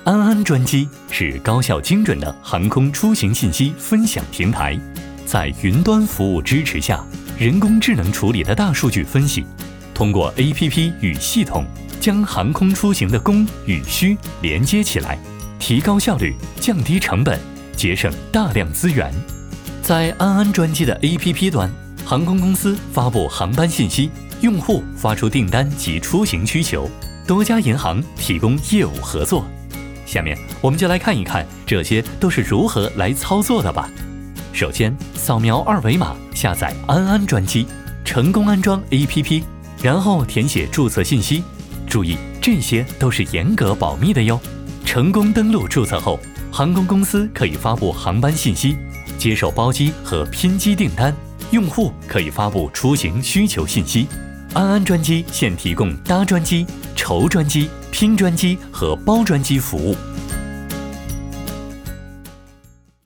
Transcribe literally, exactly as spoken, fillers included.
安安专机是高效精准的航空出行信息分享平台，在云端服务支持下，人工智能处理的大数据分析，通过 A P P 与系统将航空出行的供与需连接起来，提高效率，降低成本，节省大量资源。在安安专机的 A P P 端，航空公司发布航班信息，用户发出订单及出行需求，多家银行提供业务合作。下面我们就来看一看这些都是如何来操作的吧。首先，扫描二维码下载安安专机，成功安装 A P P， 然后填写注册信息。注意，这些都是严格保密的哟。成功登录注册后，航空公司可以发布航班信息，接受包机和拼机订单，用户可以发布出行需求信息。安安专机现提供搭专机、筹专机、拼专机和包专机服务。